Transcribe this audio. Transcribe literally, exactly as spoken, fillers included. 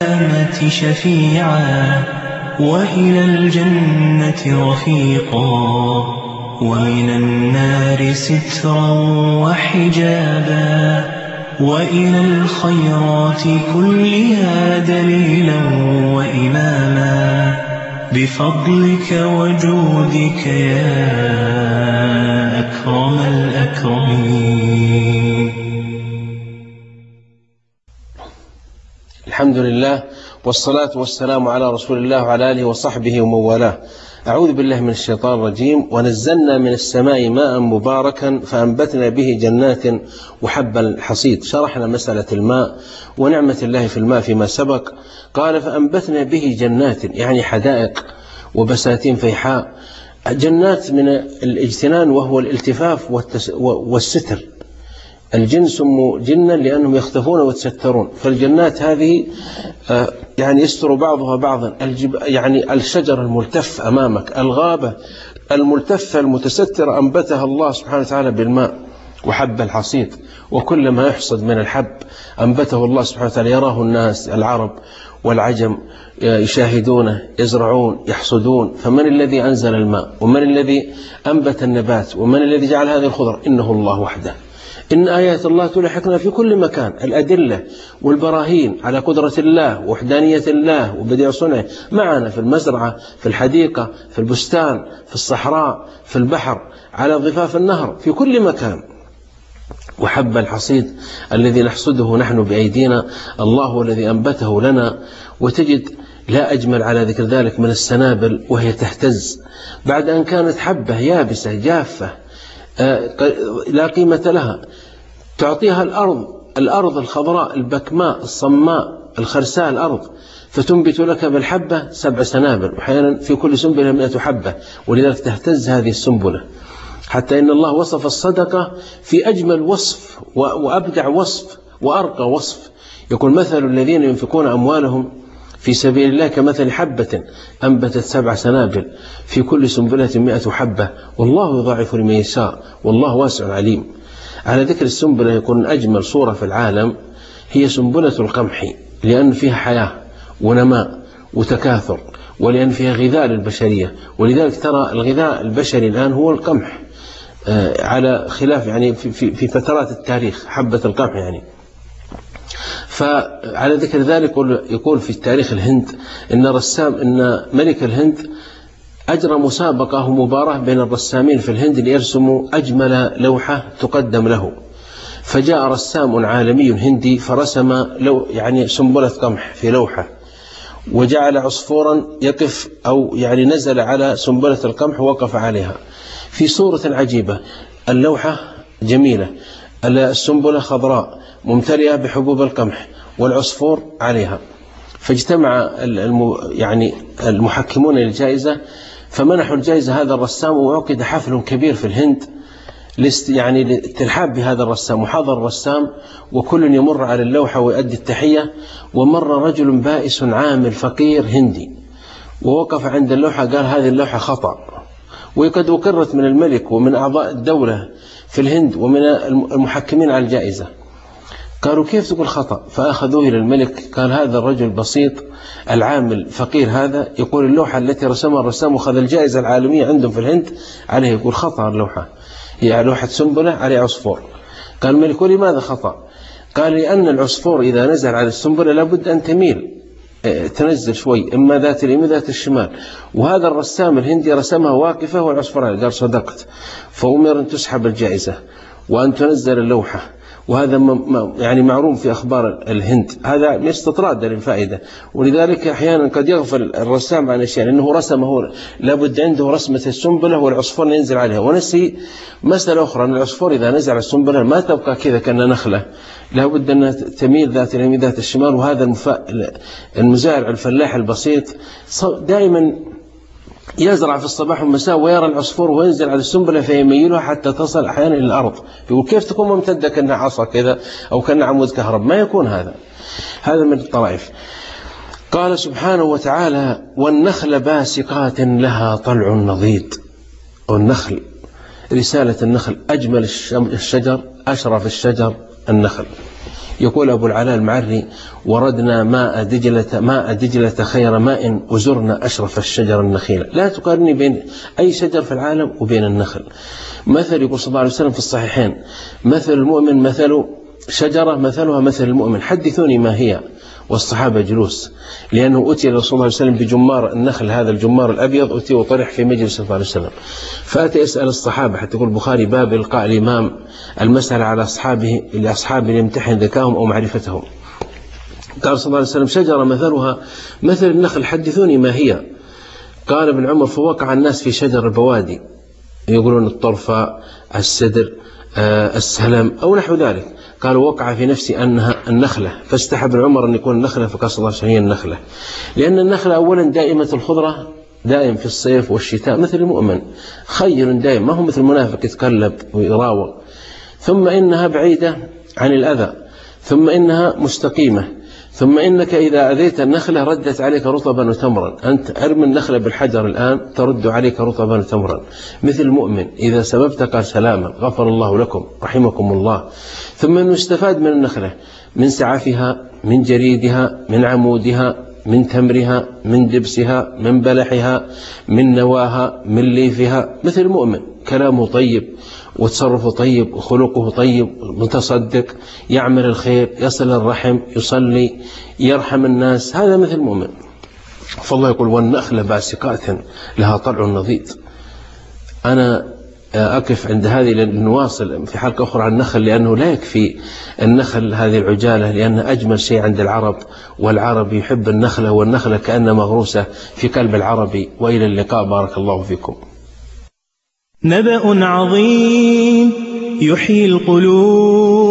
القيامة شفيعا وإلى الجنة رفيقا ومن النار سترا وحجابا وإلى الخيرات كلها دليلا وإماما بفضلك وجودك يا أكرم الأكرمين. الحمد لله والصلاة والسلام على رسول الله وعلى آله وصحبه ومن والاه. أعوذ بالله من الشيطان الرجيم. ونزلنا من السماء ماء مباركا فأنبتنا به جنات وحب الحصيد. شرحنا مسألة الماء ونعمة الله في الماء فيما سبق. قال فأنبتنا به جنات يعني حدائق وبساتين فيحاء. جنات من الاجتنان وهو الالتفاف والستر. الجن سموا جنا لأنهم يختفون ويتسترون، فالجنات هذه يعني يستر بعضها بعضا. يعني الشجر الملتف أمامك، الغابة الملتفة المتسترة أنبتها الله سبحانه وتعالى بالماء وحب الحصيد، وكل ما يحصد من الحب أنبته الله سبحانه وتعالى يراه الناس العرب والعجم يشاهدونه يزرعون يحصدون. فمن الذي أنزل الماء ومن الذي أنبت النبات ومن الذي جعل هذه الخضر؟ إنه الله وحده. إن آيات الله تلحقنا في كل مكان. الأدلة والبراهين على قدرة الله ووحدانية الله وبديع صنعه معنا في المزرعة، في الحديقة، في البستان، في الصحراء، في البحر، على ضفاف النهر، في كل مكان. وحب الحصيد الذي نحصده نحن بأيدينا الله هو الذي أنبته لنا. وتجد لا أجمل على ذكر ذلك من السنابل وهي تهتز بعد أن كانت حبة يابسة جافة لا قيمة لها، تعطيها الأرض الأرض الخضراء البكماء الصماء الخرساء الأرض، فتنبت لك بالحبة سبع سنابل، وأحيانا في كل سنبلة مئة حبة، ولذلك تهتز هذه السنبلة. حتى إن الله وصف الصدقة في أجمل وصف وأبدع وصف وأرقى وصف. يقول مثل الذين ينفقون أموالهم في سبيل الله كمثل حبة أنبتت سبع سنابل في كل سنبلة مئة حبة والله يضاعف لمن يشاء والله واسع عليم. على ذكر السنبلة يكون أجمل صورة في العالم هي سنبلة القمح، لأن فيها حياة ونماء وتكاثر، ولأن فيها غذاء للبشرية. ولذلك ترى الغذاء البشري الآن هو القمح، على خلاف يعني في في فترات التاريخ حبة القمح يعني. فعلى ذكر ذلك يقول في تاريخ الهند إن رسام إن ملك الهند أجرى مسابقة ومباراة بين الرسامين في الهند ليرسموا أجمل لوحة تقدم له. فجاء رسام عالمي هندي فرسم لو يعني سنبلة قمح في لوحة، وجعل عصفورا يقف أو يعني نزل على سنبلة القمح ووقف عليها في صورة عجيبة. اللوحة جميلة، السنبلة خضراء ممتلئة بحبوب القمح والعصفور عليها. فاجتمع الم يعني المحكمون للجائزة فمنحوا الجائزة هذا الرسام، وعقد حفل كبير في الهند يعني للترحاب بهذا الرسام. وحضر الرسام وكل يمر على اللوحة ويؤدي التحية. ومر رجل بائس عامل فقير هندي ووقف عند اللوحة قال هذه اللوحة خطأ، وقد أقرت من الملك ومن أعضاء الدولة في الهند ومن المحكمين على الجائزة. قالوا كيف تقول خطأ؟ فأخذوه إلى الملك. قال هذا الرجل البسيط العامل فقير هذا يقول اللوحة التي رسمها الرسام وخذ الجائزة العالمية عندهم في الهند عليه يقول خطأ، اللوحة هي لوحة سنبلة عليه عصفور. قال الملك ولماذا خطأ؟ قال لأن العصفور إذا نزل على السنبلة لابد أن تميل تنزل شوي، إما ذات اليمين ذات الشمال، وهذا الرسام الهندي رسمها واقفة والعصفور عليه. قال صدقت. فأمر أن تسحب الجائزة وأن تنزل اللوحة، وهذا يعني معروف في أخبار الهند. هذا استطراد للفائدة، ولذلك أحيانا قد يغفل الرسام عن أشياء لأنه رسمه لابد عنده رسمة السنبلة والعصفور ينزل عليها. ونسي مسألة أخرى أن العصفور إذا نزل على السنبلة ما تبقى كذا كأنها نخلة، لابد أنها تميل ذات اليمين ذات الشمال. وهذا المزارع الفلاح البسيط دائما يزرع في الصباح والمساء ويرى العصفور وينزل على السنبلة فيميلها حتى تصل أحيانا إلى الأرض. يقول كيف تكون ممتدة كأنها عصا كذا أو كأنها عمود كهرب؟ ما يكون هذا. هذا من الطرائف. قال سبحانه وتعالى والنخل باسقات لها طلع نضيد. والنخل رسالة النخل أجمل الشجر أشرف الشجر النخل. يقول أبو العلاء المعري: وردنا ماء دجلة ماء دجلة خير ماء وزرنا أشرف الشجر النخيل. لا تقارني بين أي شجر في العالم وبين النخل. مثل يقول صلى الله عليه وسلم في الصحيحين: مثل المؤمن مثل شجرة مثلها مثل المؤمن، حدثوني ما هي. والصحابة جلوس، لأنه أتي رسول الله صلى الله عليه وسلم بجمار النخل، هذا الجمار الأبيض أتي وطرح في مجلس صلى الله عليه وسلم، فأتى يسأل الصحابة، حتى يقول البخاري: باب إلقاء الإمام المسألة على أصحابه لأصحابه ليمتحن ذكاهم أو معرفتهم. قال صلى الله عليه وسلم: شجرة مثلها مثل النخل، حدثوني ما هي. قال ابن عمر: فوقع الناس في شجر البوادي، يقولون الطرفة، السدر، السلم أو نحو ذلك. قالوا: وقع في نفسي أنها النخلة، فاستحب عمر أن يكون النخلة، فقال صلى الله عليه وسلم: هي النخلة. لأن النخلة أولا دائمة الخضرة، دائم في الصيف والشتاء، مثل المؤمن خير دائم، ما هو مثل المنافق يتقلب ويراوغ. ثم إنها بعيدة عن الأذى، ثم إنها مستقيمة، ثم إنك إذا أذيت النخلة ردت عليك رطبا وتمرا. أنت أرمي النخلة بالحجر الآن ترد عليك رطبا وتمرا. مثل المؤمن إذا سببت قال سلاما، غفر الله لكم، رحمكم الله. ثم أنه استفاد من النخلة، من سعفها، من جريدها، من عمودها، من تمرها، من دبسها، من بلحها، من نواها، من ليفها. مثل المؤمن كلامه طيب وتصرفه طيب وخلقه طيب، متصدق، يعمل الخير، يصل الرحم، يصلي، يرحم الناس، هذا مثل المؤمن. فالله يقول: والنخل باسقات لها طلع نضيد. أنا أقف عند هذه لنواصل في حلقة أخرى عن النخل، لأنه لا يكفي النخل هذه العجالة، لأنها أجمل شيء عند العرب، والعربي يحب النخلة، والنخلة كأنها مغروسة في قلب العربي. وإلى اللقاء، بارك الله فيكم. نبأ عظيم يحيي القلوب